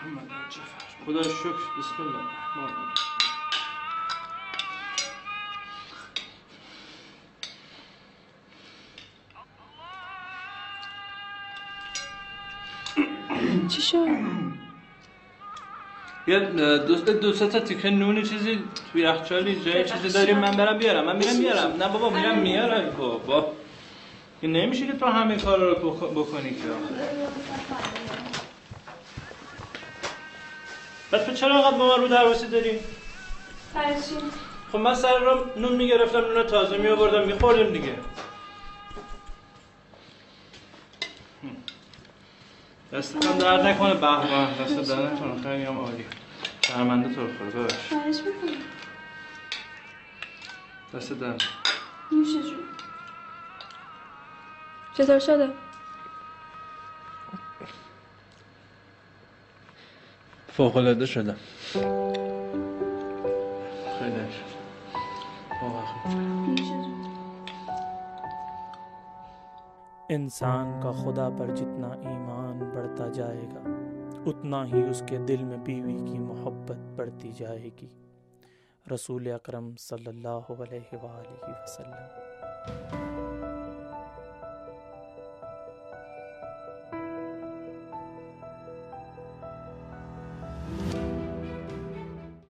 محمد جعفر. خدا شکر. بسم الله الرحمن الرحیم. چی شد؟ یه دو سه تا تیکه نونی چیزی توی یخچالی جای چیزی داریم من برم بیارم. من میرم بیارم. نه بابا میرم میارم. بابا این نمیشه که تو همه کارا رو بکنی که. بعد تو چرا انقدر با من رو درواسی داری؟ فرشی خب من سر رو نون میگرفتم، نون تازه میآوردم میخوردیم دیگه. دستتون درد نکنه. به به دست دهنتون خیلی هم عالی. شرمنده تو رو خدا ببخش. خواهش میکنم. دست درد. نوشه جون. چطور شده؟ فوق‌العاده شدم. خیلی شد. نوشه جون. इंसान का खुदा पर जितना ईमान बढ़ता जाएगा उतना ही उसके दिल में बीवी की मोहब्बत बढ़ती जाएगी। रसूल अकरम सल्लल्लाहु अलैहि वसल्लम।